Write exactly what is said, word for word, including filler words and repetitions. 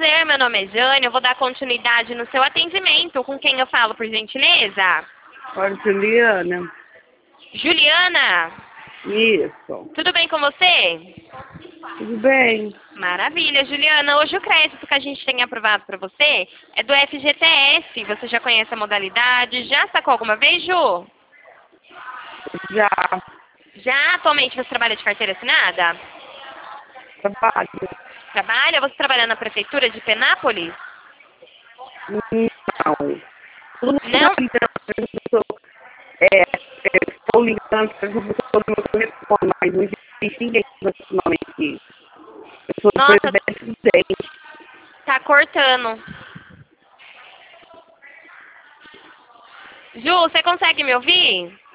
prazer, meu nome é Jane, eu vou dar continuidade no seu atendimento. Com quem eu falo, por gentileza? Oi, Juliana. Juliana, Isso. tudo bem com você? Tudo bem? Maravilha, Juliana. Hoje o crédito que a gente tem aprovado para você é do F G T S. Você já conhece a modalidade? Já sacou alguma vez, Ju? Já Já atualmente você trabalha de carteira assinada? trabalho? Trabalha? Você trabalha na prefeitura de Penápolis? Não. Tudo Não? é, eu estou ligando para o pessoa do meu telefone, mas não existe ninguém com esse nome aqui. Eu sou do Nossa, presidente do D E M. tá cortando. Ju, você consegue me ouvir?